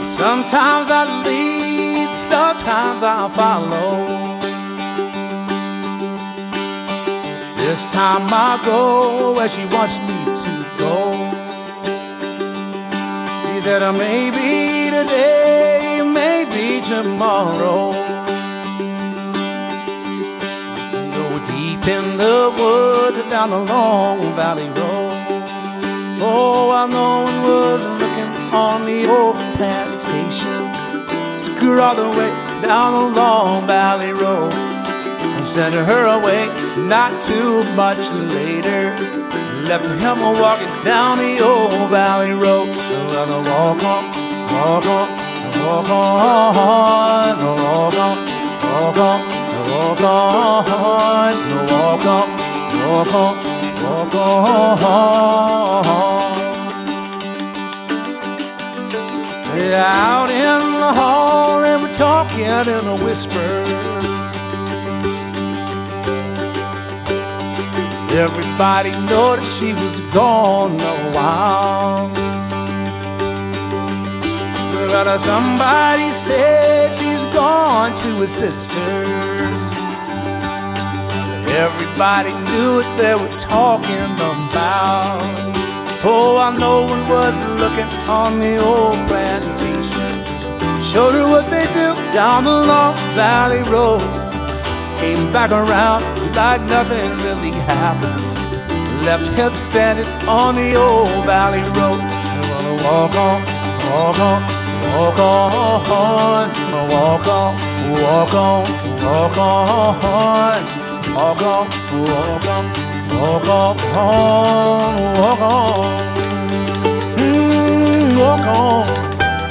Sometimes I lead, sometimes I follow. This time I go where she wants me to go. She said, maybe today, maybe tomorrow. Go deep in the woods and down the long valley road. Oh, I know one was looking on the old plantation. Took her all the way down the long valley road and sent her away not too much later. Left him walking down the old valley road. Well, walk on, walk on, walk on, walk on, walk on, walk on, walk on, walk on, walk on. Out in the hall they were talking in a whisper. Everybody noticed she was gone a while. But somebody said she's gone to her sister's. Everybody knew what they were talking about. Oh, I know one was looking on the old plantation. Showed her what they do down the long valley road. Came back around like nothing really happened. Left him standing on the old valley road. I wanna walk on, walk on, walk on, walk on, walk on, walk on, walk on, walk on, walk on, walk on, walk on.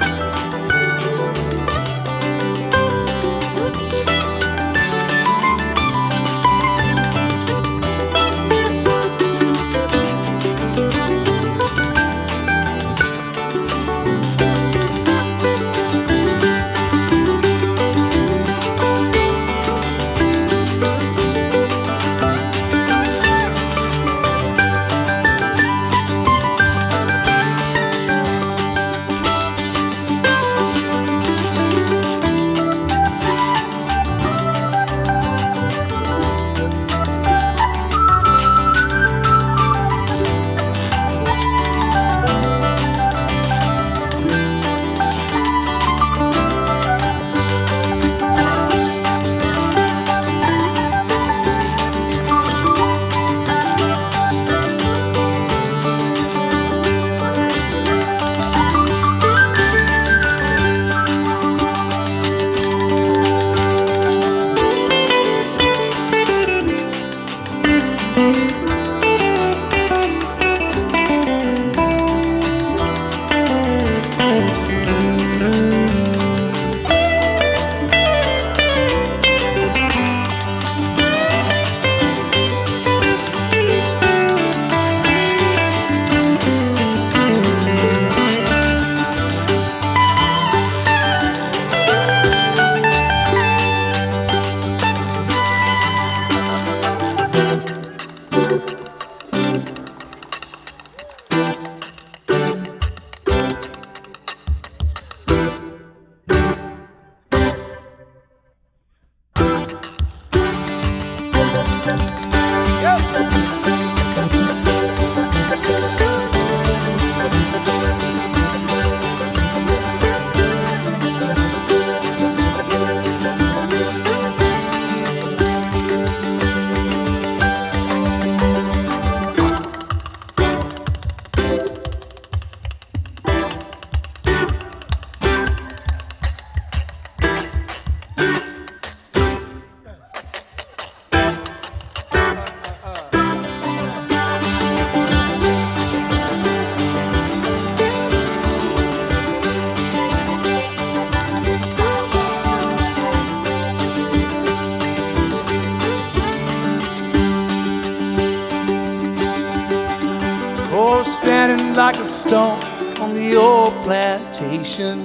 Standing like a stone on the old plantation.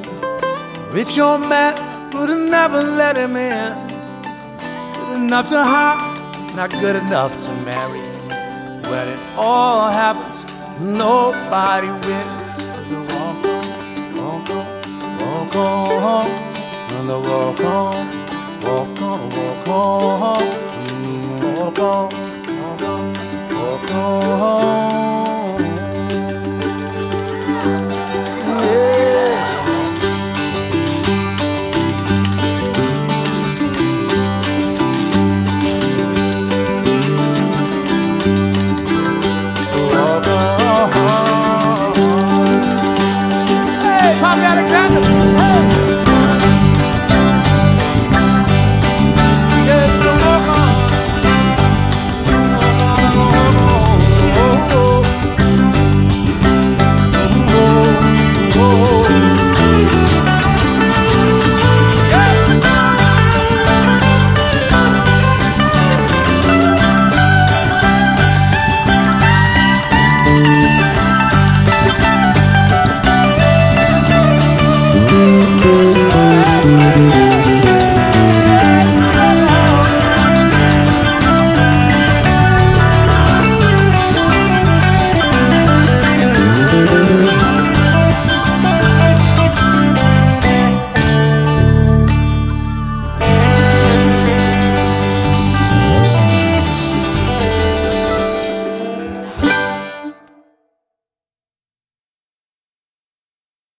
Rich old man would have never let him in. Good enough to hire, not good enough to marry. When it all happens, nobody wins. Walk on, walk on, walk on, and I walk on, walk on, walk on, walk on, walk on, walk on. Yes. Walk on. Hey, Pop Addict.